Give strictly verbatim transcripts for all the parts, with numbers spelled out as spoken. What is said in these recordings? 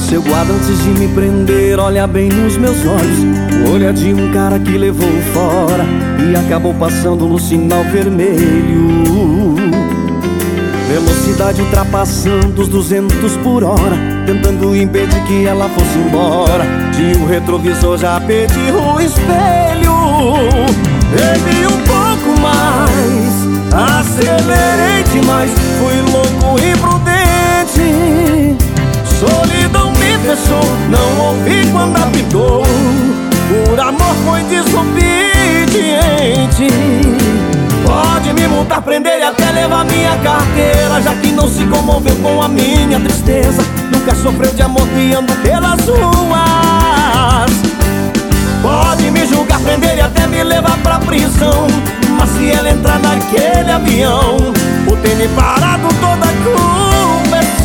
Seu guarda, antes de me prender, olha bem nos meus olhos. O olhar de um cara que levou fora e acabou passando no sinal vermelho. Velocidade ultrapassando os duzentos por hora, tentando impedir que ela fosse embora. De um retrovisor já pedi o espelho. Bebi um pouco mais, acelerei demais, fui louco e imprudente. Solidão me fechou, não ouvi quando apitou. Por amor foi desobediente. Pode me multar, prender e até levar minha carteira, já que não se comoveu com a minha tristeza. Nunca sofreu de amor guiando pelas ruas. Pode me julgar, prender e até me levar pra prisão, mas se ela entrar naquele avião, por ter me parado, toda a culpa é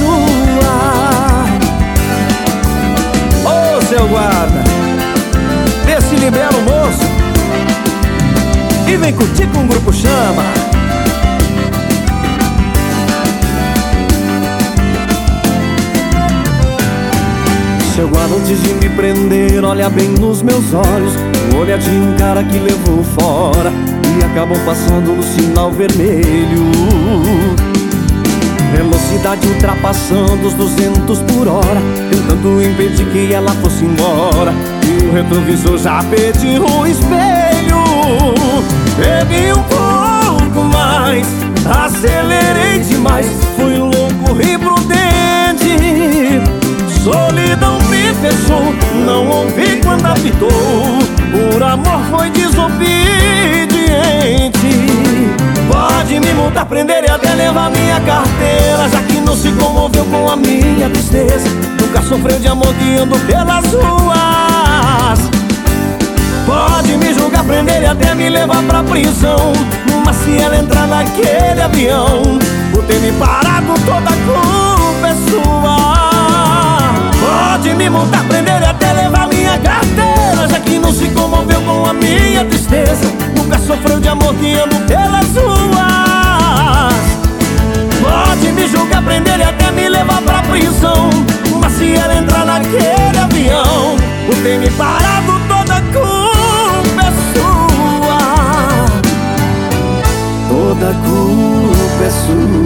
sua. Ô, seu guarda, vê se libera o moço e vem curtir com o Grupo Chama. Seu guarda, antes de me prender, olha bem nos meus olhos. O olhar de um cara que levou fora e acabou passando no sinal vermelho. Velocidade ultrapassando os duzentos por hora, tentando impedir que ela fosse embora. E o retrovisor já pediu o espelho. Bebi um pouco mais, acelerei demais, fui louco e imprudente. Solidão me fechou, não ouvi quando apitou. Por amor foi desobediente. Pode me multar, prender e até levar minha carteira, já que não se comoveu com a minha tristeza. Nunca sofreu de amor guiando pelas ruas. Pode me julgar, prender e até me levar pra prisão, mas se ela entrar naquele avião, por ter me parado, toda a culpa é sua. Pode me multar, prender e até levar minha carteira, já que não se comoveu com a minha tristeza. Nunca sofreu de amor guiando pelas ruas. Pode me julgar, prender e até me levar pra prisão, mas se ela entrar naquele avião, por ter me parado, toda a culpa é sua. Toda a culpa é sua.